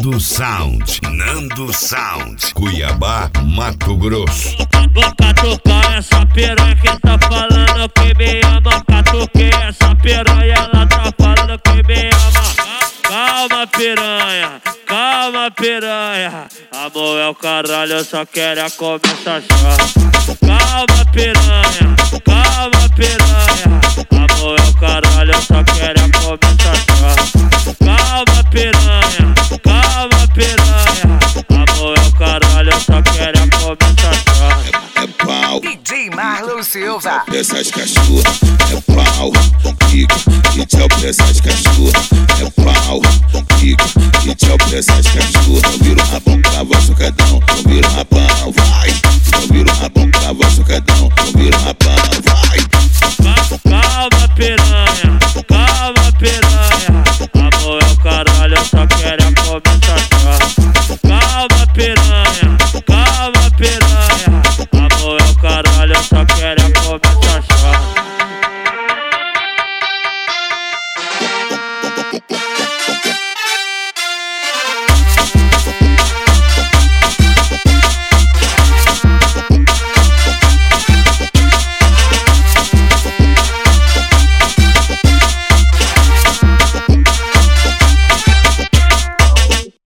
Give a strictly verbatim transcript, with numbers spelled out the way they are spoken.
Nando Sound, Nando Sound, Cuiabá, Mato Grosso. Vou catucar essa piranha que tá falando que me ama. Catuquei essa piranha, ela tá falando que me ama. Calma piranha, calma piranha. Amor é o caralho, eu só quero é começar já. Calma piranha, calma piranha. Amor é o caralho, eu só quero é começar já. Calma piranha, calma piranha. Amor é o caralho, eu só quero é começar já. É, é pau, D J Marlon Silva. essas cachorras. É pau, pica e tchau pra essas cachorras.